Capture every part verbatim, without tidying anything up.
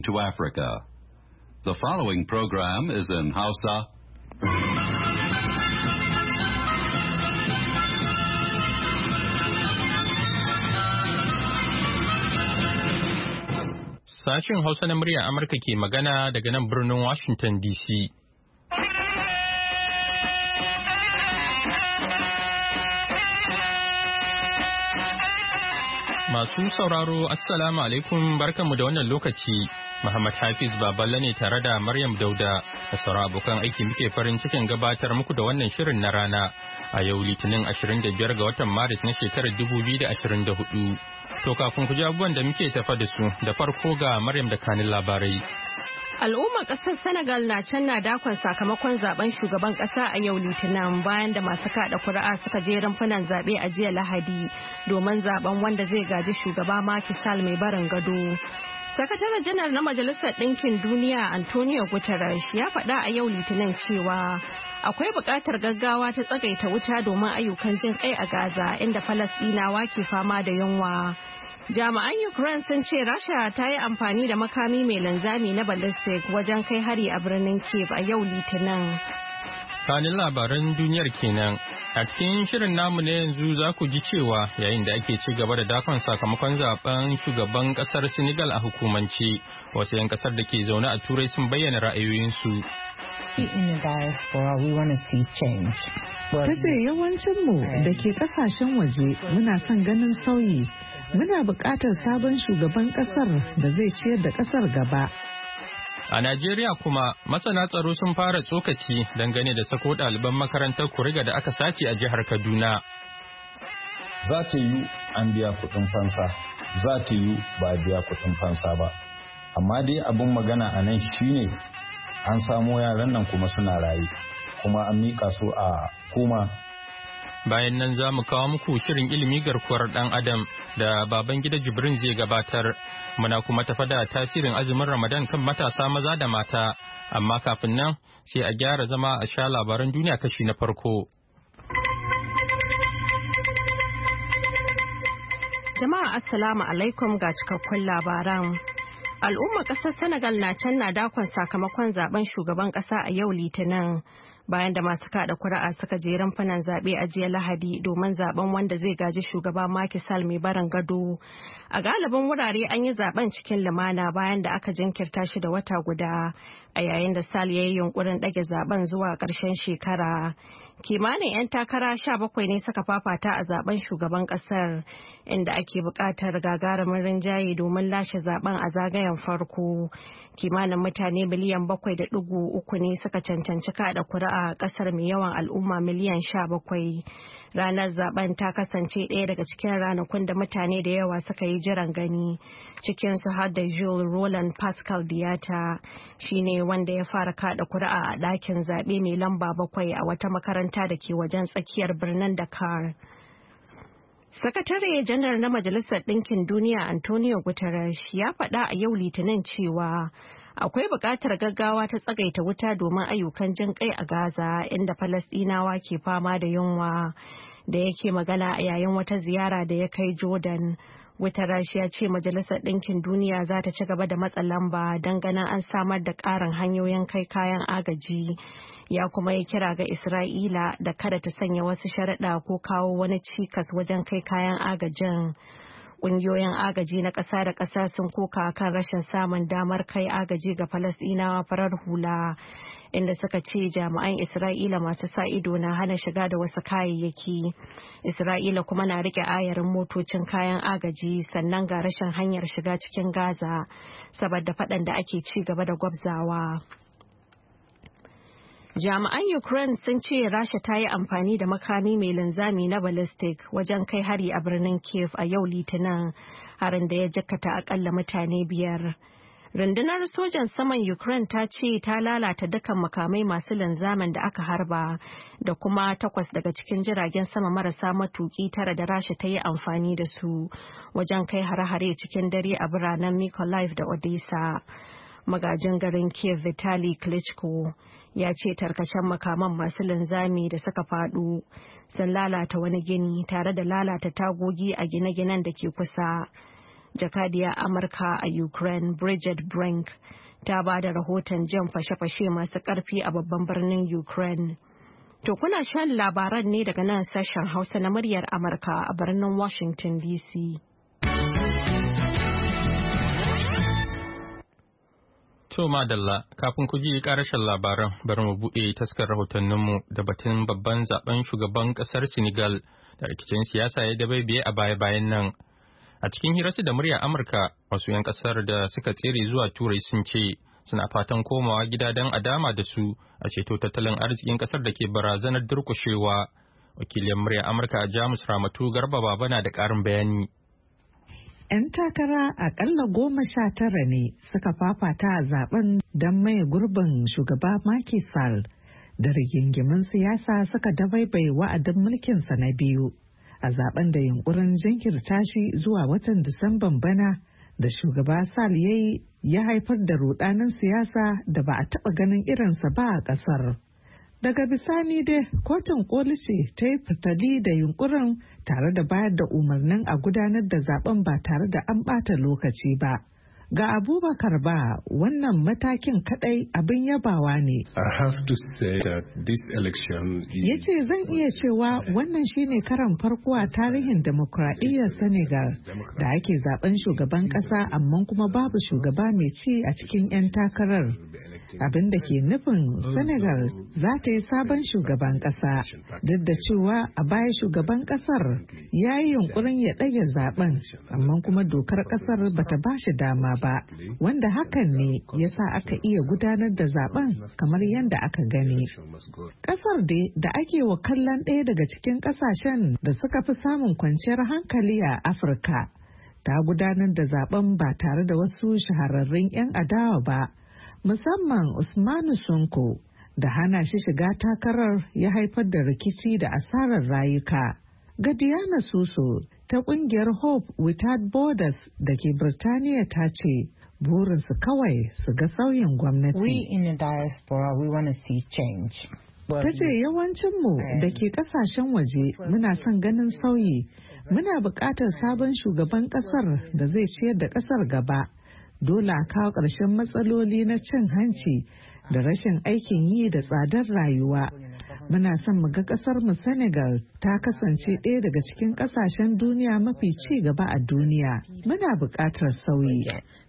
to Africa. The following program is in Hausa. Sashen Hausa na muryar Amurka ke magana daga nan birnin Washington D C. Masu sauraro, Assalamu alaikum, barkanmu da wannan lokaci. Muhammad Hafiz Baballe ne tare da Maryam Dauda da sauran abokan aiki muke farin cikin gabatar muku da wannan shirin na rana a yau Litinin ashirin da biyar ga watan Maris na shekarar dubu biyu da ashirin da hudu. To kafin ku ji abubuwan da muke tafa da su da farko ga Maryam da kanin labarai. Al'ummar ƙasar Senegal na can na dakon sakamakon zaben shugaban ƙasa a yau Litinin bayan da masu kaɗa kuri'a suka je rumfunan zaɓe a jiya Lahadi domin zaben wanda zai gaji shugaba Macky Sall mai barin gado. Sakataren janar na Majalisar Ɗinkin Duniya Antonio Guterres ya faɗa a yau Litinin cewa akwai buƙatar gaggawa ta tsagaita wuta domin ayyukan jin kai a Gaza inda Falasɗinawa ke fama da yunwa. Jami'an Ukraine sun ce Rasha ta yi amfani da makami mai linzami na ballistic wajen kai hari a birnin Kyiv a yau Litinin. Kanin labaran duniyar kenan. A cikin shirin namu na yanzu za ku ji cewa yayin da ake ci gaba da dakon sakamakon zaben shugaban kasar Senegal a hukumance, wasu 'yan kasar da ke zaune a Turai sun bayyana ra'ayoyinsu. Ta ce yawancinmu da ke kasashen waje muna son ganin sauyi. Muna buƙatar sabon shugaban ƙasar da zai ciyar da ƙasar gaba. A Najeriya kuma masana tsaro sun fara tsokaci dangane da sako ɗaliban makarantar Kuriga da aka sace a jihar Kaduna. Za ta yi an biya kuɗin fansa, za ta yi ba a biya kuɗin fansa ba. Amma dai abin magana a nan shine an samo yaran nan kuma suna raye, kuma an miƙa su a hukuma. Bayan nan za mu kawo muku shirin ilimi garkuwar ɗan adam da baban gida Jibrin zai gabatar. Muna kuma tafa da tasirin azumin Ramadan kan matasa maza da mata. Amma kafin nan sai a gyara zama a sha labaran duniya kashi na farko. Jama'a Assalamu alaikum ga cikakkun labaran. Al'ummar ƙasar Senegal na can na dakon sakamakon zaben shugaban ƙasa a yau Litinin. Bayan da masu kada kuri'a suka je rumfunan zaɓe a jiya Lahadi domin zaben wanda zai gaji shugaba Macky Sall mai barin gado. A galibin wurare an yi zaben cikin lumana bayan da aka jinkirta shi da wata guda a yayin da Sall ya yi yunkurin ɗage zaben zuwa ƙarshen shekara. Kimanin 'yan takara sha bakwai ne suka fafata a zaben shugaban ƙasar inda ake buƙatar gagarumin rinjaye domin lashe zaben a zagayen farko. Kimanin mutane miliyan bakwai da ɗigo uku ne suka cancanci kada kuri'a a ƙasar mai yawan al'umma miliyan sha bakwai. Ranar zaben ta kasance ɗaya daga cikin ranakun da mutane da yawa suka yi jiran gani. Cikinsu har da Jules Roland Pascal Diata shine wanda ya fara kada kuri'a a ɗakin zaɓe mai lamba bakwai a wata makaranta da ke wajen tsakiyar birnin Dakar. Sakatare janar na Majalisar Ɗinkin Duniya Antonio Guterres ya faɗa a yau Litinin cewa akwai buƙatar gaggawa ta tsagaita wuta domin ayyukan jin kai a Gaza inda Falasɗinawa ke fama da yunwa. Da yake magana a yayin wata ziyara da ya kai Jordan, Guterres ya ce Majalisar Ɗinkin Duniya za ta ci gaba da matsa lamba don ganin an samar da ƙarin hanyoyin kai kayan agaji. Ya kuma yi kira ga Isra'ila da kada ta sanya wasu sharaɗa ko kawo wani cikas wajen kai kayan agajin. Ƙungiyoyin agaji na ƙasa da ƙasa sun koka kan rashin samun damar kai agaji ga Falasɗinawa farar hula, inda suka ce jami'an Isra'ila masu sa ido na hana shiga da wasu kayayyaki. Isra'ila kuma na rike ayarin motocin kayan agaji, sannan ga rashin hanyar shiga cikin Gaza saboda faɗan da ake ci gaba da gwabzawa. Jami'an Ukraine sun ce Rasha ta yi amfani da makami mai linzami na ballistic wajen kai hari a birnin Kyiv a yau Litinin, harin da ya jikkata akalla mutane biyar. Rundunar sojan saman Ukraine ta ce ta lalata dukkan makamai masu linzamin da aka harba da kuma takwas daga cikin jiragen sama marasa matuki tara da Rasha ta yi amfani da su wajen kai hare-hare cikin dare a biranen Mykolaiv da Odessa. Magajin garin Kyiv Vitali Klitschko ya ce tarkacen makaman masu linzami da suka faɗo sun lalata wani gini tare da lalata tagogi a gine-ginen da ke kusa. Jakadiyar Amurka a Ukraine Bridget Brink ta ba da rahoton jan fashe-fashe masu ƙarfi a babban birnin Ukraine. To kuna shan labaran ne daga nan sashen Hausa na muryar Amurka a birnin Washington D C. To madalla, kafin ku ji karashin labaran bari mu buɗe taskar rahotanninmu da batun babban zaben shugaban ƙasar Senegal da rikicin siyasa ya dabaibaye a baya-bayan nan. A cikin hirarsu da muryar Amurka, wasu 'yan ƙasar da suka tsere zuwa Turai sun ce suna fatan komawa gida don a dama da su a ceto tattalin arzikin ƙasar da ke barazanar durƙushewa. Wakilin muryar Amurka a Jamus Ramatu Garba Baba na da ƙarin bayani. 'Yan takara akalla goma sha tara ne suka fafata a zaben don maye gurbin shugaba Macky Sall da rigingimin siyasa suka dabaibai wa'adin mulkinsa na biyu a zaben da yunkurin jinkirta shi zuwa watan Disamban bana da shugaba Sall ya yi ya haifar da rudanin siyasa da ba a taɓa ganin irinsa ba a ƙasar. Daga bisani dai kotun koli ce ta yi fitali da yunkurin tare da bayar da umarnin a gudanar da zaben ba tare da an ɓata lokaci ba. Ga Abubakar ba wannan matakin kadai abin yabawa ne. I have to say that this election is... Ya ce zan iya cewa wannan shine karan farko a tarihin demokradiyyar Senegal da ake zaben shugaban kasa amma kuma babu shugaba mai ci a cikin 'yan takarar. Abin da ke nufin Senegal za ta yi sabon shugaban kasa duk da cewa a baya shugaban kasar ya yi yunkurin ya ɗage zaben amma kuma dokar kasar bata ba shi dama ba wanda hakan ne ya sa aka iya gudanar da zaben kamar yadda aka gani. Kasar dai da ake wa kallon ɗaya daga cikin ƙasashen da suka fi samun kwanciyar hankali a Afirka ta gudanar da zaben ba tare da wasu shahararrun 'yan adawa ba. Musamman Usmanu Sonko da hana shi shiga takarar ya haifar da rikici da asarar rayuka. Gadiana Suso ta kungiyar Hope Without Borders da ke Birtaniya ta ce burinsu kawai su ga sauyin gwamnati. We in the diaspora we want to see change. Ta ce yawancinmu da ke kasashen waje muna son ganin sauyi. Muna buƙatar sabon shugaban ƙasar da zai ciyar da ƙasar gaba. Dole a kawo ƙarshen matsaloli na cin hanci da rashin aikin yi da tsadar rayuwa. Muna son mu ga ƙasar mu Senegal ta kasance ɗaya daga cikin ƙasashen duniya mafi ci gaba a duniya. Muna buƙatar sauyi.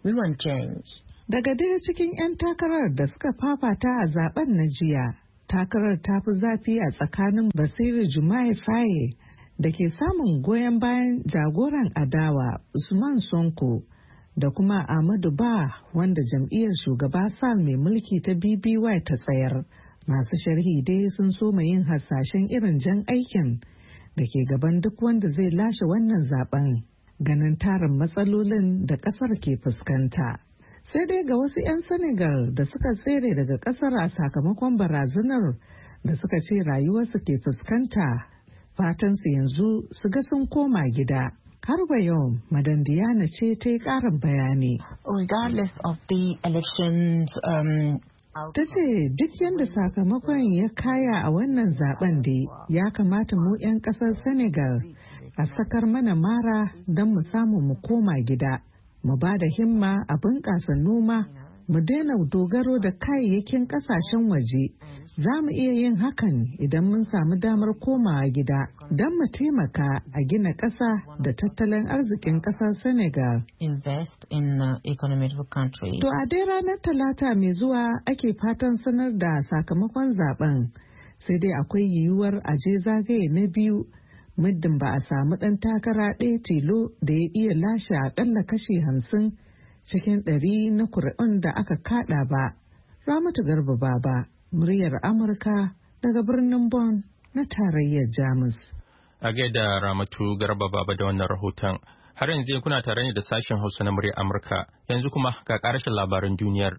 Daga daya cikin 'yan takarar da suka fafata a zaben na jiya, takarar ta fi zafi a tsakanin Basiru Jumaye Faye da ke samun goyon bayan jagoran adawa Usman Sonko da kuma Ahmadu Ba wanda jam'iyyar shugaba Sall mai mulki ta B B Y ta tsayar. Masu sharhi dai sun so mai yin hasashen irin jan aikin da ke gaban duk wanda zai lashe wannan zaben ganin tarin matsalolin da kasar ke fuskanta. Sai dai ga wasu 'yan Senegal da suka tsere daga kasar a sakamakon barazanar da suka ce rayuwarsu ke fuskanta, fatansu yanzu su ga sun koma gida. Harba yau, Madan Diana ce ta yi ƙarin bayani. Regardless of the elections, um, ta ce duk yadda sakamakon ya kaya a wannan zaben dai ya kamata mu 'yan ƙasar Senegal a sakar mana mara don mu samu mu koma gida, mu ba da himma a bunƙasa noma, mu daina dogaro da kayayyakin ƙasashen waje. Za mu iya yin hakan idan mun samu damar komawa gida don mu taimaka a gina ƙasa da tattalin arzikin ƙasar Senegal. Invest in the economy of the country. To a dai ranar Talata mai zuwa ake fatan sanar da sakamakon zaben, sai dai akwai yiwuwar a je zagaye na biyu muddin ba a samu ɗan takara ɗaya tilo da ya iya lashe aƙalla kashi hamsin cikin ɗari na kuri'un da aka kaɗa ba. Ramatu Garba Baba, muryar Amurka daga birnin Bonn na tarayyar Jamus. A gaida Ramatu Garba Baba da wannan rahoton. Har yanzu kuna tare ne da sashen Hausa na muryar Amurka. Yanzu kuma ga ƙarashin labaran duniyar.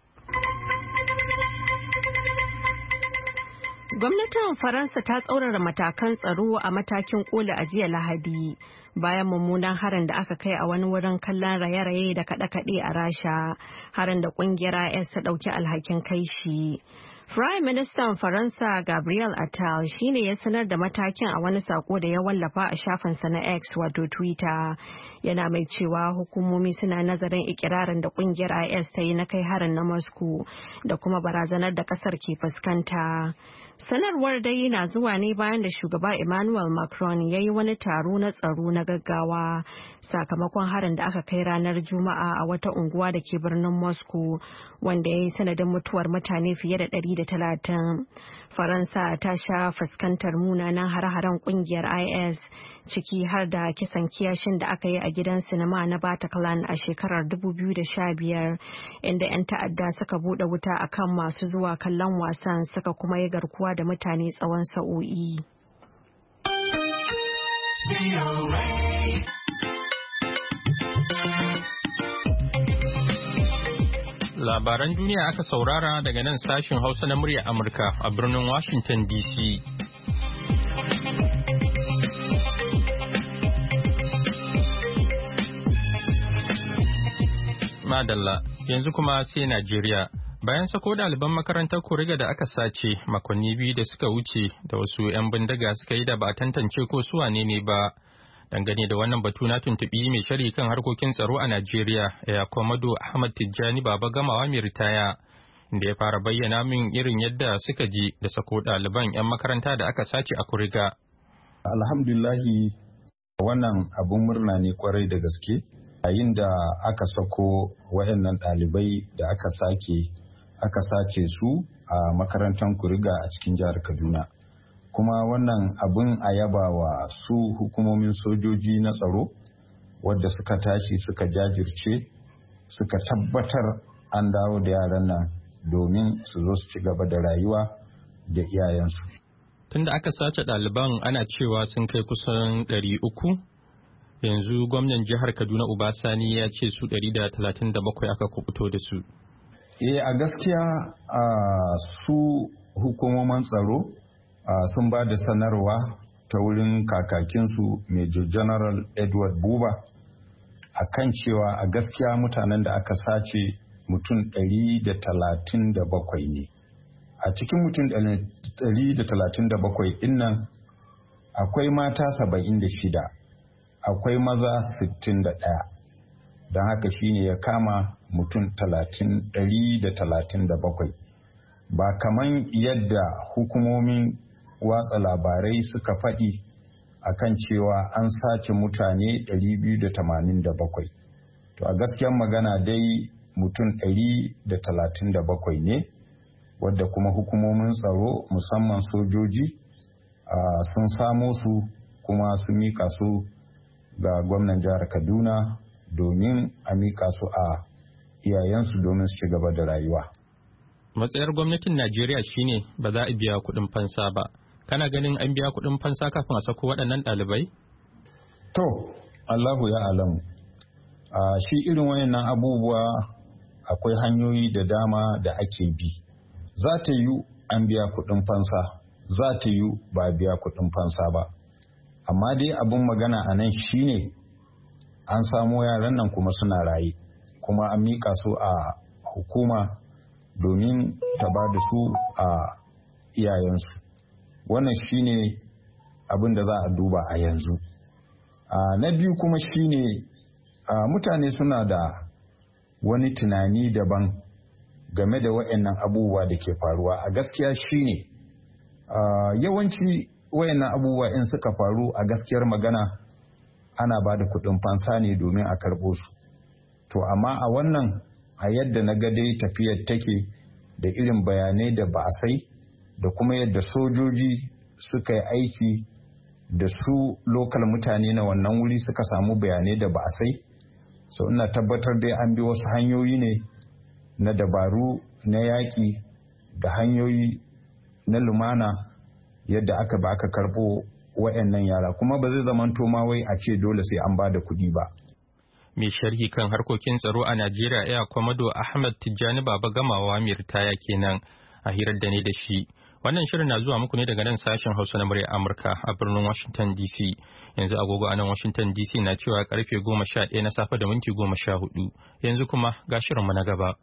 Gwamnatin Faransa ta tsaurara matakan tsaro a matakin koli a jiya Lahadi bayan mummunan harin da aka kai a wani wurin kallon raye-raye da kaɗe-kaɗe a Rasha, harin da ƙungiyar I S ta ɗauki alhakin kai shi. Prime Minister Faransa Gabriel Attal shine ya sanar da matakin a wani sako da ya wallafa a shafinsa na X wato Twitter. Yana mai cewa hukumomi suna nazarin ikirarin da kungiyar I S ta yi na kai harin na Moscow da kuma barazanar da kasar ke fuskanta. Sanarwar dai na zuwa ne bayan da shugaba Emmanuel Macron ya yi wani taro na tsaro na gaggawa sakamakon harin da aka kai ranar Juma'a a wata unguwa da ke birnin Moscow wanda ya yi sanadin mutuwar mutane fiye da ɗari da talatin. Faransa ta sha fuskantar munanan hare-haren kungiyar I S ciki har da kisan kiyashin da aka yi a gidan sinima na Bataclan a shekarar dubu biyu da sha biyar inda 'yan ta'adda suka bude wuta akan masu zuwa kallon wasan suka kuma yi garkuwa da mutane tsawon sa'o'i. Labaran duniya aka saurara daga nan sashin Hausa na murya Amurka a birnin Washington D C. Madalla, yanzu kuma sai Najeriya. Bayan sako ɗaliban makarantar Kuriga da aka sace makonni biyu da suka wuce da wasu 'yan bindiga suka yi da ba tantance ko su wane ne ba. Dangane da wannan batu na tuntuɓi mai shari kan harkokin tsaro a Najeriya, ya Komodo Ahmad Tijjani Baba Gamawa mai ritaya, inda ya fara bayyana min irin yadda suka ji da sako ɗaliban 'yan makaranta da aka sace a Kuriga. Alhamdulahi wannan abun murna ne kwarai da gaske, yayin da aka sako waɗannan ɗalibai da aka sake aka sace su a makarantar Kuriga a cikin jihar Kaduna. Kuma wannan abin a yaba wa su hukumomin sojoji na tsaro wadda suka tashi suka jajirce suka tabbatar an dawo da yaran nan domin su zo su ci gaba da rayuwa da iyayensu. Tunda aka sace ɗaliban ana cewa sun kai kusan ɗari uku, yanzu gwamnan jihar Kaduna Ubasani ya ce su ɗari da talatin da bakwai aka kubuto da su. Eh a gaskiya su hukumomin tsaro Uh, sun ba da sanarwa ta wurin kakakinsu Major General Edward Buba a kan cewa a gaskiya mutanen da aka sace mutum ɗari da talatin da bakwai ne. A cikin mutum ɗari da talatin da bakwai ɗinnan akwai mata saba'in da shida, akwai maza sittin da ɗaya, don haka shine ya kama mutum ɗari da talatin da bakwai. Ba kaman yadda hukumomin watsa labarai suka faɗi akan cewa an sace mutane ɗari biyu da tamanin da bakwai. To a gaskiyar magana dai mutum ɗari da talatin da bakwai ne, wadda kuma hukumomin tsaro musamman sojoji sun samo su kuma su mika su ga gwamnan jihar Kaduna domin a mika su a iyayensu domin su ci gaba da rayuwa. Matsayar gwamnatin Najeriya shine ba za a biya kuɗin fansa ba. Kana ganin an biya kuɗin fansa kafin a sako waɗannan ɗalibai? To, Allahu ya alamu. A shi irin wayannan abubuwa akwai hanyoyi da dama da ake bi. Za ta yi an biya kuɗin fansa, za ta yi ba biya kuɗin fansa ba. Amma dai abin magana a nan shi ne an samo yaran nan kuma suna raye, kuma an miƙa su a hukuma domin ta ba da su a iyayensu. Wannan shine abin da za a duba a yanzu. Na biyu kuma shine mutane suna da wani tunani daban game da waɗannan abubuwa da ke faruwa. A gaskiya shine yawanci waɗannan abubuwa in suka faru a gaskiyar magana ana ba da kuɗin fansa ne domin a karɓo su. To amma a wannan a yadda na ga dai tafiyar take da irin bayanai da ba a sai da kuma yadda sojoji suka yi aiki da su lokal mutane na wannan wuri suka samu bayanai da ba a sai, so ina tabbatar dai an bi wasu hanyoyi ne na dabaru na yaƙi da hanyoyi na lumana yadda aka ba aka karɓo wa'annan yara, kuma ba zai zamanto ma wai a ce dole sai an ba da kuɗi ba. Mai sharhi kan harkokin tsaro a Najeriya ya Komodo Ahmad Tijjani Baba Gamawa mai ritaya kenan a hirar da ne da shi. Wannan shirin na zuwa muku ne daga nan sashen Hausa na murya Amurka a birnin Washington D C. Yanzu agogo a nan Washington D C na cewa karfe goma sha ɗaya na safe da minti goma sha hudu. Yanzu kuma ga shirinmu na gaba.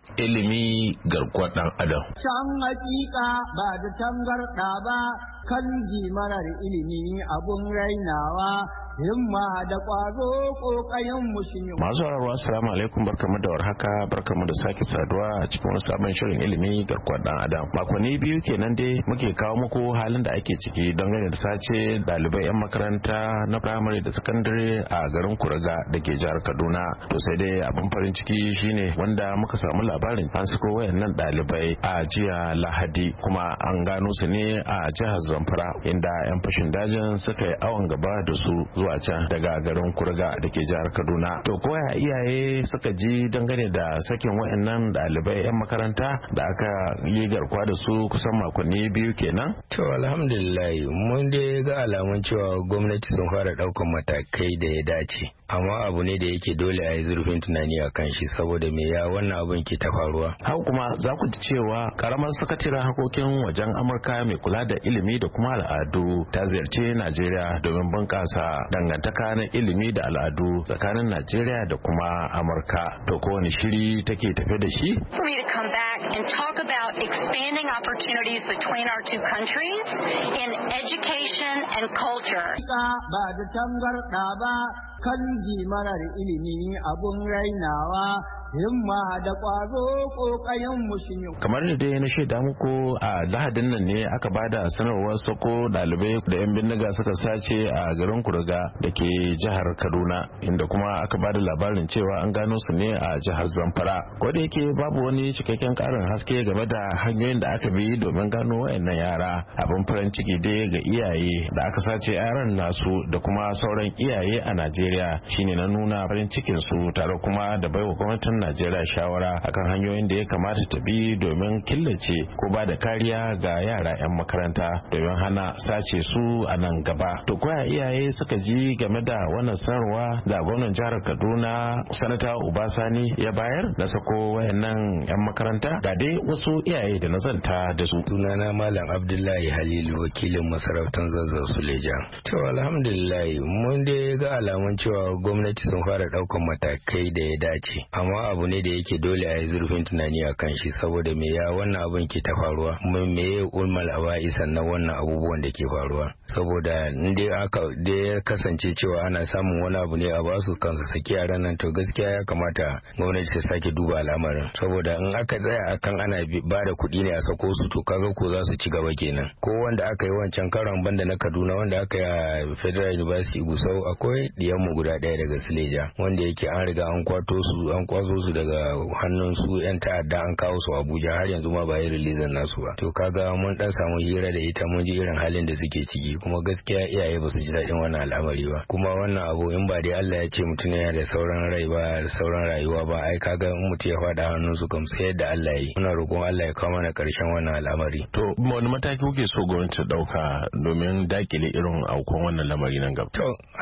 ilimi garkuwar ɗan adam. Can hakika ba da tangarɗa ba kan marar ilimi abun rainawa himma da ƙwazo ƙoƙayen musulmi. Masu sauraro assalamu alaikum, barkamu da warhaka, barkamu da sake saduwa a cikin wani sabon shirin ilimi garkuwar dan adam. Makonni biyu kenan dai muke kawo muku halin da ake ciki dangane da sace ɗalibai 'yan makaranta na firamare da sakandare a garin Kuriga da ke jihar Kaduna. To sai dai abin farin ciki shine wanda muka samu labarin an sako wayannan ɗalibai a jiya Lahadi, kuma an gano su ne a jihar Zamfara inda 'yan fashin dajin suka yi awon gaba da su zuwa can daga garin Kuriga da ke jihar Kaduna. To koya iyaye suka ji dangane da sakin wayannan ɗalibai 'yan makaranta da aka yi garkuwa da su kusan makonni biyu kenan? To alhamdulillah mun dai ga alamun cewa gwamnati sun fara ɗaukan matakai da ya dace, amma abu ne da yake dole a yi zurfin tunani a kan shi saboda me ya wannan abin ke ta faruwa. Haka kuma za ku ji cewa karamar sakataren harkokin wajen Amurka mai kula da ilimi da kuma al'adu ta ziyarci Najeriya domin bunƙasa dangantaka na ilimi da al'adu tsakanin Najeriya da kuma Amurka. To kowane shiri take tafe da shi? For me to come back and talk about expanding opportunities between our two countries in education and culture. Ba da tangarɗa ba kan marar ilimi abun rainawa himma da ƙwazo ƙoƙayen musulmi. Kamar da dai na shaida muku a Lahadin nan ne aka bada sanarwar sako ɗalibai da 'yan bindiga suka sace a garin Kuriga da ke jihar Kaduna, inda kuma aka bada labarin cewa an gano su ne a jihar Zamfara. Ko da yake babu wani cikakken ƙarin haske game da hanyoyin da aka bi domin gano wayannan yara. Abin farin ciki dai ga iyaye da aka sace yaran nasu da kuma sauran iyaye a Najeriya shine na nuna farin cikin su tare kuma da baiwa gwamnatin Najeriya shawara akan hanyoyin da ya kamata ta bi domin killace ko ba da kariya ga yara 'yan makaranta domin hana sace su a nan gaba. To koya iyaye suka ji game da wannan sanarwa da gwamnan jihar Kaduna sanata Ubasani ya bayar na sako wayannan 'yan makaranta? Ga dai wasu iyaye da na zanta da su. Sunana Malam Abdullahi Halilu, wakilin masarautar Zazzau Suleja. To alhamdulillah mun dai ga alamun cewa gwamnati sun fara daukan matakai da ya dace, amma abu ne da yake dole a yi zurfin tunani a kan shi saboda me ya wannan abin ke ta faruwa, kuma me ya ulmal aba'isan na wannan abubuwan da ke faruwa. Saboda inda aka da ya kasance cewa ana samun wani abu ne a basu kansu saki yaran nan, to gaskiya ya kamata gwamnati ta sake duba al'amarin, saboda in aka tsaya akan ana ba da kuɗi ne a sako su, to kaga ko za su ci gaba kenan. Ko wanda aka yi wancan karon banda na Kaduna wanda aka yi a Federal University Gusau, akwai diyanmu guda ɗaya daga Suleja wanda yake an riga an kwato su an kwazo su daga hannun su yan ta'adda an kawo su Abuja, har yanzu ma ba yi rilizan nasu ba. To kaga mun dan samu hira da ita, mun ji irin halin da suke ciki, kuma gaskiya iyaye ba su ji daɗin wannan al'amari ba. Kuma wannan abu in ba dai Allah ya ce mutum yana da sauran rai ba da sauran rayuwa ba, ai kaga in mutum ya faɗa hannun su kam sai yadda Allah ya yi. Muna roƙon Allah ya kawo mana ƙarshen wannan al'amari. To wani mataki kuke so gwamnati ta ɗauka domin dakile irin aukuwan wannan lamari nan gaba? To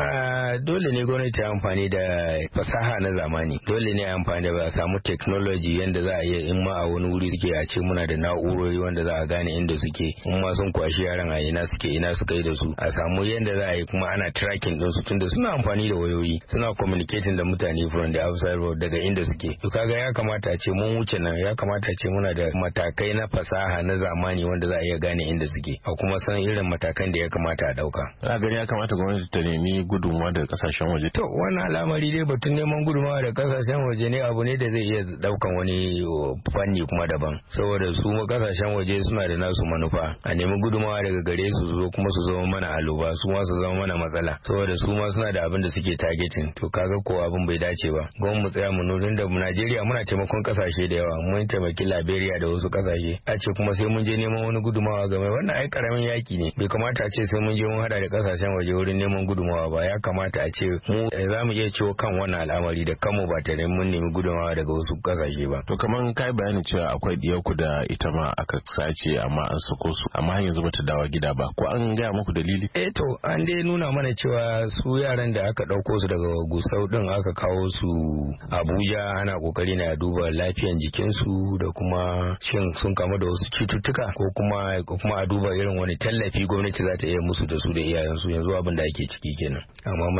dole ne gwamnati ta amfani da fasaha na zamani, dole ne a amfani da ba a samu technology yanda za a iya in ma a wani wuri suke a ce muna da na'urori wanda za a gane inda suke, in ma sun kwashi yaran a ina suke ina suka yi da su, a samu yanda za a yi kuma ana tracking din su, tunda suna amfani da wayoyi suna communicating da mutane from the outside world daga inda suke. To kaga ya kamata a ce mun wuce nan, ya kamata a ce muna da matakai na fasaha na zamani wanda za a iya gane inda suke, a kuma san irin matakan da ya kamata a dauka. A gani ya kamata gwamnati ta nemi gudunmawa daga kasashen waje. To wannan al'amari dai batun neman gudunmawa daga kasashen waje ne abu ne da zai iya daukan wani fanni kuma daban, saboda su kasashen waje suna da nasu manufa, a nemi gudumawa daga gare su zo kuma su zama mana aluba, su ma su zama mana matsala, saboda su ma suna da abin da suke targeting. To kaga ko abin bai dace ba, gwamnati mu tsaya mu nuna da Najeriya muna taimakon kasashe da yawa, mun taimaki Liberia da wasu kasashe, a ce kuma sai mun je neman wani gudumawa game, wannan ai karamin yaki ne, bai kamata a ce sai mun je mun hada da kasashen waje wurin neman gudumawa ba. Ya kamata a ce mu za mu iya ciwo kan wannan al'amari da kanmu ba tare mun nemi gudumawa daga wasu kasashe ba. To kamar kai bayanin cewa akwai diyarku da ita ma aka sace amma an sako su, amma yanzu bata dawo gida ba, ko an gaya muku dalili? Eh to an dai nuna mana cewa su yaran da aka dauko su daga Gusau din aka kawo su Abuja, ana kokari na duba lafiyan jikinsu da kuma shin sun kamu da wasu cututtuka ko kuma kuma a duba irin wani tallafi gwamnati za ta iya musu da su da iyayensu. Yanzu abin da ake ciki kenan, amma muna fata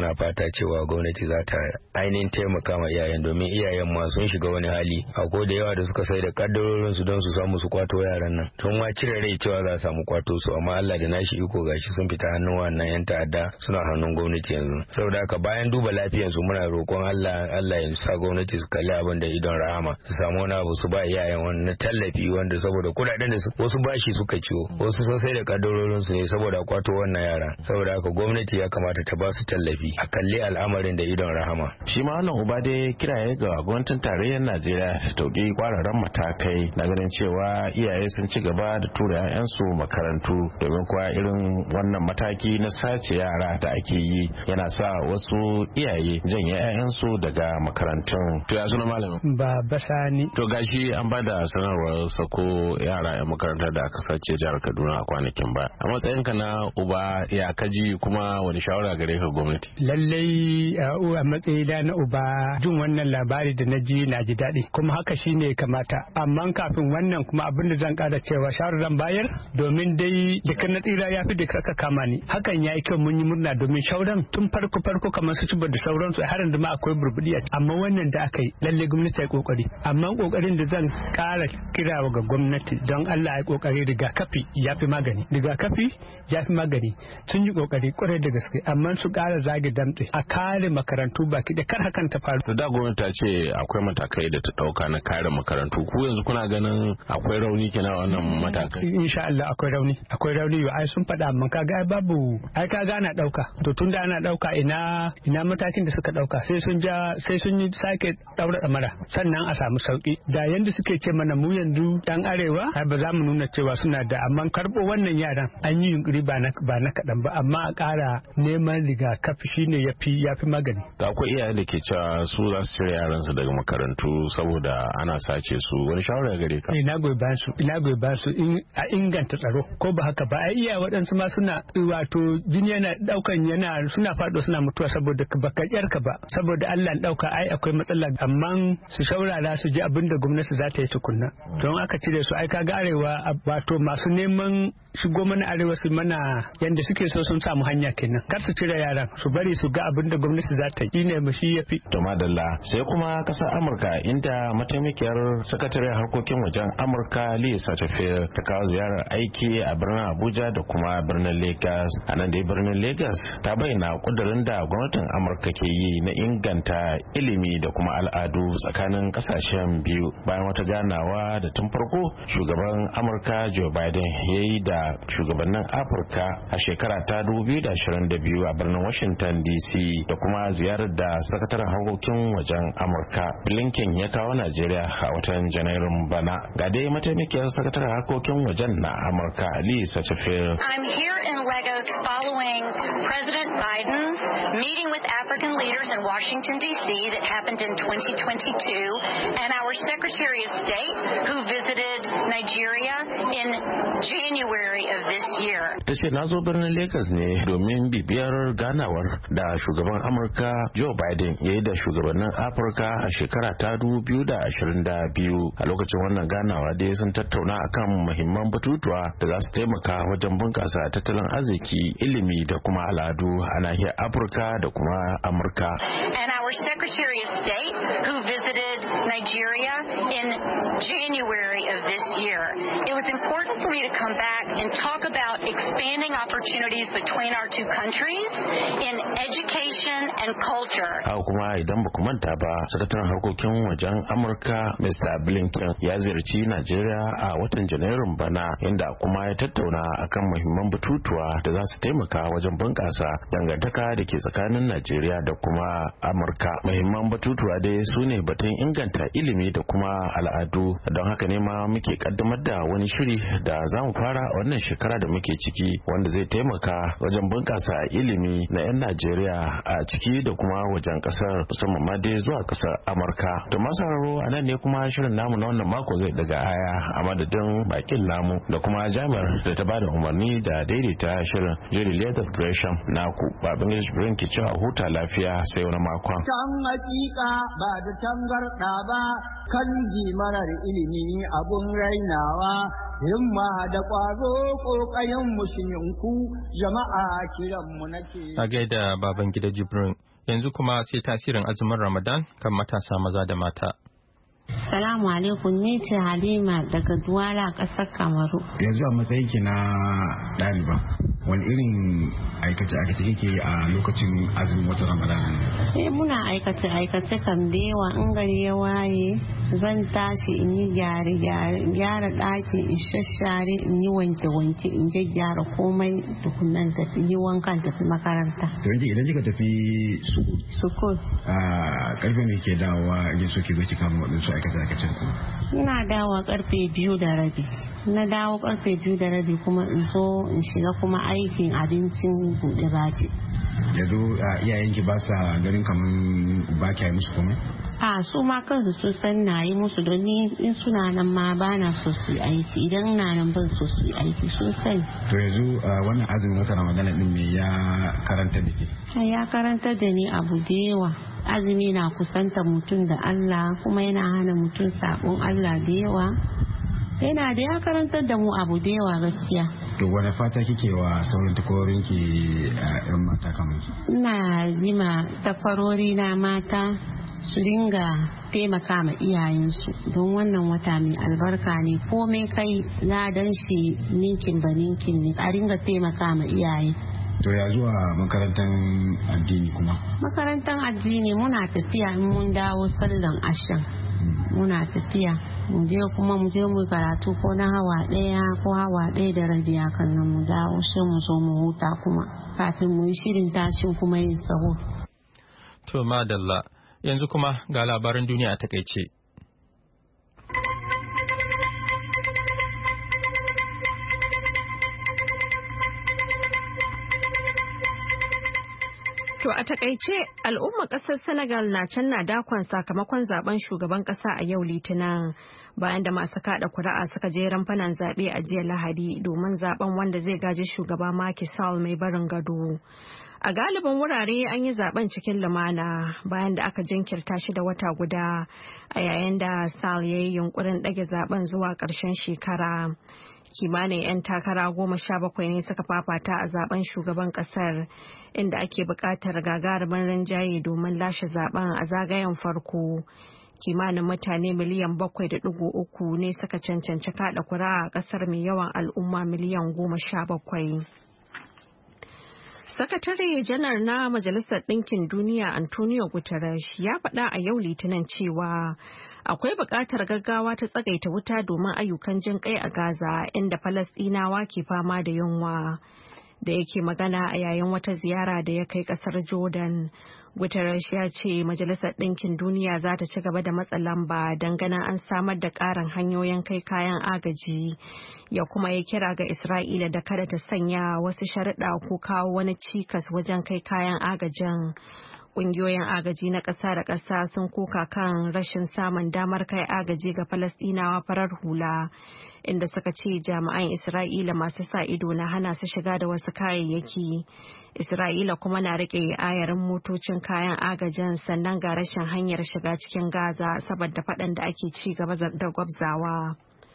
cewa gwamnati za ta ainihin taimaka ma iyayen, domin iyayen ma sun shiga wani hali akwai da yawa da suka sai da kaddarorin su don su samu su kwato yaran nan, tun ma cire rai cewa za a samu kwato su, amma Allah da nashi iko gashi sun fita hannun wannan yan ta'adda suna hannun gwamnati yanzu. Saboda haka bayan duba lafiyar su muna roƙon Allah Allah ya sa gwamnati su kalli abin da idon rahama, su samu wani abu su ba iyayen wannan tallafi, wanda saboda kudaden da wasu bashi suka ciwo, wasu sun sai da kaddarorin su ne saboda kwato wannan yara. Saboda haka gwamnati ya kamata ta ba su tallafi a kalli al'amarin da idon rahama. Shi ma wannan uba dai kiraye ga gwamnatin tarayyar Najeriya ta dauki kwararren matakai na ganin cewa iyaye sun ci gaba da tura 'ya'yansu makarantu, domin kuwa irin wannan mataki na sace yara da ake yi yana sa wasu iyaye janye 'ya'yansu daga makarantun. To ya suna malamin? Ba basani. To gashi an bada sanarwar sako yara 'yan makarantar da aka sace jihar Kaduna a kwanakin ba. A matsayinka na uba ya kaji, kuma wani shawara gare ka gwamnati? Lallai a matsayina na uba jin wannan labari da na ji na ji daɗi, kuma haka shine kamata. Amma kafin wannan kuma abin da zan ƙara cewa shawarar zan bayar, domin dai dukkan na tsira ya fi da ka kama ni. Hakan ya yi kyau, mun yi murna domin shauran tun farko farko kamar su ci da sauransu har yanzu ma akwai burbuɗi. Amma wannan da aka yi lallai gwamnati ta yi kokari. Amma kokarin da zan ƙara kirawa ga gwamnati don Allah ya kokari, rigakafi ya fi magani. Rigakafi ya fi magani. Sun yi kokari kwarai da gaske, amma su ƙara zage damtse a kare makarantu baki da kar hakan ta faru. Da gwamnati ta ce akwai matakai da ta ɗauka na kare makarantu, ku yanzu kuna ganin akwai rauni kenan wannan matakai? Insha Allah akwai rauni, akwai rauni yau ai sun faɗa, amma kaga ai babu, ai kaga ana ɗauka. To tunda ana ɗauka, ina ina matakin da suka ɗauka, sai sun ja sai sun yi sake ɗaura ɗamara sannan a samu sauki. Da yanda suke ce mana mu yanzu ɗan arewa ai ba za mu nuna cewa suna da, amma karɓo wannan yaran an yi yunkuri ba na ba na kaɗan ba, amma a ƙara neman rigakafi shine yafi yafi magani. Da akwai iyaye da ke cewa su za su cire yaransu daga makarantu saboda ana sace su, wani shawara gare ka? Ina goyi ba su ina goyi ba su a inganta tsaro, ko ba haka ba ai iya waɗansu ma suna wato jini yana ɗaukan yana suna faɗo suna mutuwa saboda baka yarka ba, saboda Allah ɗauka ai akwai matsala, amma su saurara su ji abin da gwamnati za ta yi tukunna. Don aka cire su ai kaga arewa wato masu neman shigo mana arewa su mana yanda suke so sun samu hanya kenan. Kar su cire yaran, su bari su ga abin da gwamnati za ta yi ne mu shi yafi. To madalla, sai kuma kasar Amurka inda mataimakiyar sakataren harkokin wajen Amurka Liz Satterfield ta kawo ziyarar aiki a birnin Abuja da kuma birnin Lagos. A nan dai birnin Lagos ta bayyana kudirin da gwamnatin Amurka ke yi na inganta ilimi da kuma al'adu tsakanin kasashen biyu, bayan wata ganawa da tun farko shugaban Amurka Joe Biden ya yi da shugabannin Afirka a shekara ta dubu biyu da ashirin da biyu a birnin Washington D C, da kuma ziyarar da sakataren harkokin wajen Amurka Blinken ya kawo Najeriya a watan Janairun bana. Ga dai mataimakiyar sakataren harkokin wajen na Amurka Liz Satterfield. I'm here in Lagos following President Biden's meeting with African leaders in Washington D C that happened in twenty twenty-two, and our Secretary of State who visited Nigeria in January of this year. Ta ce na zo birnin Lagos ne domin bibiyar ganawar da shugaban Amurka Joe Biden ya yi da shugabannin Afirka a shekara ta dubu biyu da ashirin da biyu. A lokacin wannan ganawa dai sun tattauna akan muhimman batutuwa da za su taimaka wajen bunƙasa tattalin arziki, ilimi da kuma al'adu a nahiyar Afirka da kuma Amurka. And our Secretary of State who visited Nigeria in January of this year. It was important for me to come back and talk about expanding opportunities between our two countries in education and culture. Haka kuma idan ba ku manta ba, sakataren harkokin wajen Amurka Mister Blinken ya ziyarci Najeriya a watan Janairun bana, inda kuma ya tattauna akan muhimman batutuwa da za su taimaka wajen bunƙasa dangantaka da ke tsakanin Najeriya da kuma Amurka. Muhimman batutuwa dai su ne batun inganta ilimi da kuma al'adu. Don haka ne ma muke kaddamar da wani shiri da za mu fara wannan shekara da muke ciki, wanda zai taimaka wajen bunƙasa ilimi na 'yan Najeriya a ciki da kuma wajen ƙasar, musamman ma dai zuwa ƙasar Amurka. To masararo a nan ne kuma shirin namu na wannan mako zai daga aya, a madadin bakin namu da kuma jami'ar da ta bada umarni da daidaita shirin Jerry Leather Gresham naku babin Jibrin ki cewa huta lafiya sai wani makon. Can hakika ba da tangarda ba, kan marar ilimi abun rainawa, himma da ƙwazo ƙoƙayen musulminku jama'a kiranmu nake. A gaida baban gida Jibrin, yanzu kuma sai tasirin azumin Ramadan kan matasa maza da mata. Salamu alaikum, ni ce Halima daga Duwala ƙasar Kamaru. Yanzu a matsayin ki na ɗaliba, wani irin aikace-aikace kike yi a lokacin azumin watan Ramadan? Eh muna aikace-aikace kan da yawa, in gari ya waye zan tashi in yi gyare-gyare, gyara ɗaki, in shashare, in yi wanke-wanke, in gyara komai tukunan tafi yi wankan tafi makaranta. To yanzu idan kika tafi sukul. Sukul. A karfe me ke dawowa in so ki zo ki kama waɗansu aikace-aikacen ku? Ina dawowa karfe biyu da rabi. Na dawo karfe biyu da rabi kuma in zo in shiga kuma aikin abincin buɗe baki. Yanzu iyayenki ba sa ganin kamar ba kya musu komai? A su ma kansu sun san na yi musu don ni in suna nan ma ba na so su yi aiki, idan na nan ban so su yi aiki sun sani. To yanzu wannan azumin wata Ramadana din me ya karanta da ke? Ya karanta da ni abu da yawa. Azumi na kusanta mutum da Allah kuma yana hana mutum sabon Allah da yawa. Yana da ya karantar da mu abu da yawa gaskiya. To wani fata kike wa sauran takwarorin ki a yan mata kamar ki? Ina jima takwarori na mata su dinga taimaka ma iyayensu don wannan wata mai albarka ne, komai kai ladan shi ninkin ba ninkin ne, a dinga taimaka ma iyaye. To ya zuwa makarantar addini kuma? Makarantar addini muna tafiya in mun dawo sallan ashan muna tafiya mu je kuma mu je mu karatu ko na hawa ɗaya ko hawa ɗaya da rabi kan nan mu dawo sai mu zo mu huta kuma kafin mu yi shirin tashin kuma yin saho. To madalla, yanzu kuma ga labaran duniya a takaice. To a takaice al'ummar ƙasar Senegal na can na dakon sakamakon zaben shugaban ƙasa a yau Litinin bayan da masu kada kuri'a suka je ramfanan zaɓe a jiya Lahadi domin zaben wanda zai gaji shugaba Macky Sall mai barin gado. A galibin wurare an yi zaben cikin lumana bayan da aka jinkirta shi da wata guda a yayin da Sall ya yi yunkurin ɗage zaben zuwa ƙarshen shekara. Kimanin 'yan takara goma sha bakwai ne suka fafata a zaben shugaban kasar inda ake buƙatar gagarumin rinjaye domin lashe zaben a zagayen farko. Kimanin mutane miliyan bakwai da ɗigo uku ne suka cancanci kaɗa kuri'a a ƙasar mai yawan al'umma miliyan goma sha bakwai. Sakatare janar na Majalisar Ɗinkin Duniya Antonio Guterres ya faɗa a yau Litinin cewa akwai buƙatar gaggawa ta tsagaita wuta domin ayyukan jin kai a Gaza inda Falasɗinawa ke fama da yunwa. Da yake magana a yayin wata ziyara da ya kai ƙasar Jordan, Guterres ya ce Majalisar Ɗinkin Duniya za ta ci gaba da matsa lamba dangane an samar da ƙarin hanyoyin kai kayan agaji. Ya kuma yi kira ga Isra'ila da kada ta sanya wasu sharuɗa ko kawo wani cikas wajen kai kayan agajin. Ƙungiyoyin agaji na ƙasa da ƙasa sun koka kan rashin samun damar kai agaji ga Falasɗinawa farar hula, inda suka ce jami'an Isra'ila masu sa ido na hana su shiga da wasu kayayyaki. Isra'ila kuma na riƙe ayarin motocin kayan agajin sannan ga rashin hanyar shiga cikin Gaza saboda faɗan da ake ci gaba da gwabzawa.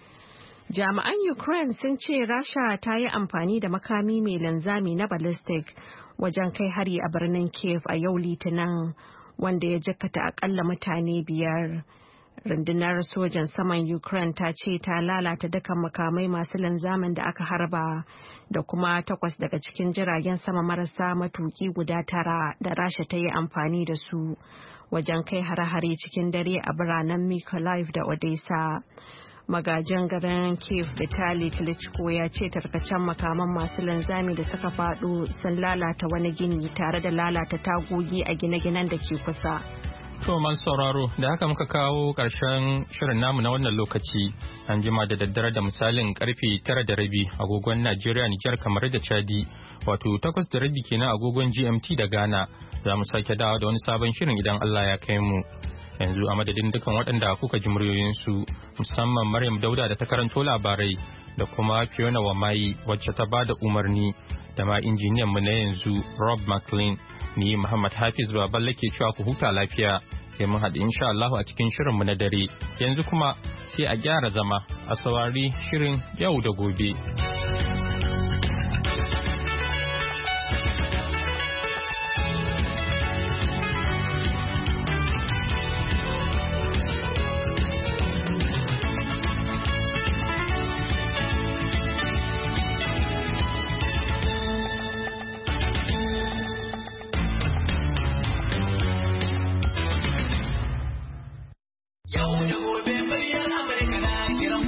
Jami'an Ukraine sun ce Rasha ta yi amfani da makami mai linzami na ballistic wajen kai hari a birnin Kiev a yau Litinin, wanda ya jikkata akalla mutane biyar. Rundunar sojan saman Ukraine ta ce ta lalata dukkan makamai masu linzamin da aka harba da kuma takwas daga cikin jiragen sama marasa matuki guda tara da Rasha ta yi amfani da su wajen kai hare-hare cikin dare a biranen Mykolaiv da Odessa. Magajin garin Kiev Vitali Klitschko ya ce tarkacen makaman masu linzami da suka faɗo sun lalata wani gini tare da lalata tagogi a gine-ginen da ke kusa. To masu sauraro da haka muka kawo ƙarshen shirin namu na wannan lokaci. An jima da daddare da misalin karfe tara da rabi agogon Najeriya, Nijar, kamar da Chadi, wato takwas da rabi kenan agogon G M T da Ghana. Za mu sake dawo da wani sabon shirin idan Allah ya kai mu. Yanzu a madadin dukan waɗanda kuka ji muryoyinsu, musamman Maryam Dauda da ta karanto labarai da kuma Fiona Wamayi wacce ta bada umarni da ma injiniyan mu na yanzu Rob McLean. Ni Muhammad Hafiz Baballe ke cewa ku huta lafiya, sai mun haɗu insha Allah a cikin shirin mu na dare. Yanzu kuma sai a gyara zama a saurari shirin yau da gobe.